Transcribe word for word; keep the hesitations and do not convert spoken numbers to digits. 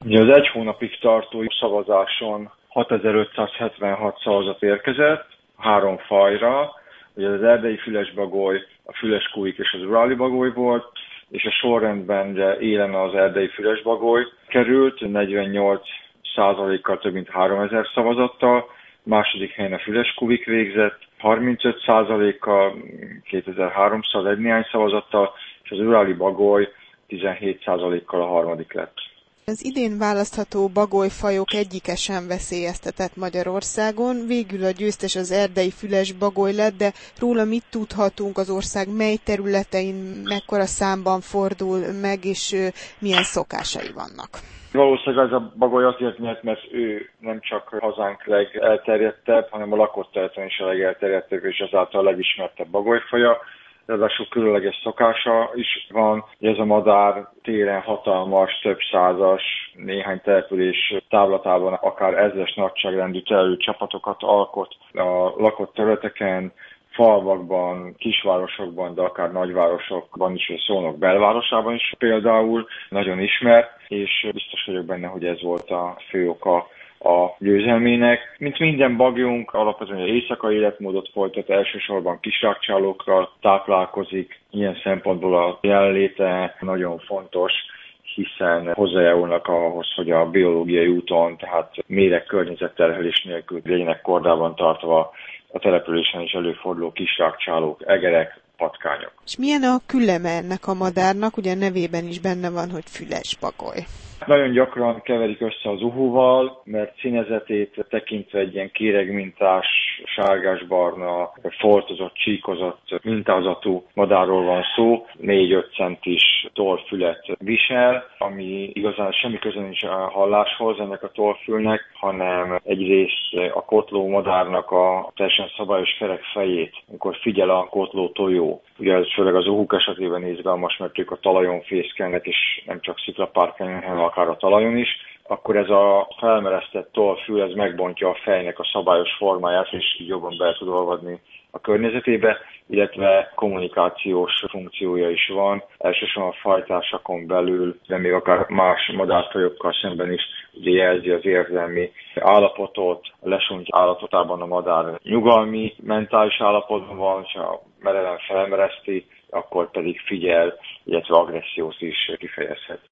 Ugye az egy hónapig tartó szavazáson hatezer-ötszázhetvenhat szavazat érkezett három fajra, ugye az erdei fülesbagoly, a füleskújik és az uráli bagoly volt, és a sorrendben ugye élen az erdei fülesbagoly került, negyvennyolc százalékkal több mint háromezer szavazattal, második helyen a füleskújik végzett, harmincöt százalékkal, kétezer-háromszáz egy néhány szavazattal, és az uráli bagoly tizenhét százalékkal a harmadik lett. Az idén választható bagolyfajok egyike sem veszélyeztetett Magyarországon. Végül a győztes az erdei füles bagoly lett, de róla mit tudhatunk, az ország mely területein, mekkora számban fordul meg, és milyen szokásai vannak? Valószínűleg ez a bagoly azért nyert, mert ő nem csak hazánk legelterjedtebb, hanem a lakott területen is a legelterjedtebb, és ezáltal a legismertebb bagolyfaja. Ráadásul különleges szokása is van. Ez a madár téren hatalmas, több százas, néhány település távlatában akár ezres nagyságrendű telelő csapatokat alkot a lakott területeken, falvakban, kisvárosokban, de akár nagyvárosokban is, vagy Szolnok belvárosában is például nagyon ismert, és biztos vagyok benne, hogy ez volt a fő oka a győzelmének. Mint minden bagyunk, alapvetően éjszakai életmódot folytat, elsősorban kisrágcsálókkal táplálkozik. Ilyen szempontból a jelenléte nagyon fontos, hiszen hozzájárulnak ahhoz, hogy a biológiai úton, tehát méreg környezetterhelés nélkül legyenek kordában tartva a településen is előforduló kisrágcsálók, egerek, patkányok. És milyen a küleme ennek a madárnak? Ugye a nevében is benne van, hogy fülesbagoly. Nagyon gyakran keverik össze az uhóval, mert színezetét tekintve egy ilyen kéregmintás, sárgás-barna, foltozott, csíkozott mintázatú madárról van szó. négy-öt centis tollfület visel, ami igazán semmi köze nincs a halláshoz ennek a tollfülnek, hanem egyrészt a kotló madárnak a teljesen szabályos kerek fejét, amikor figyel a kotló tojó. Ugye ez főleg az uhók esetében izgalmas, mert ők a talajon fészkelnek, és nem csak sziklapárkányon, hanem akár a talajon is, akkor ez a felmeresztett tollfül, ez megbontja a fejnek a szabályos formáját, és így jobban be tud olvadni a környezetébe, illetve kommunikációs funkciója is van, elsősorban a fajtársakon belül, de még akár más madárfajokkal szemben is ugye jelzi az érzelmi állapotot, a lesúnyt állapotában a madár nyugalmi, mentális állapotban van, és a merevem felmereszti, akkor pedig figyel, illetve agressziót is kifejezhet.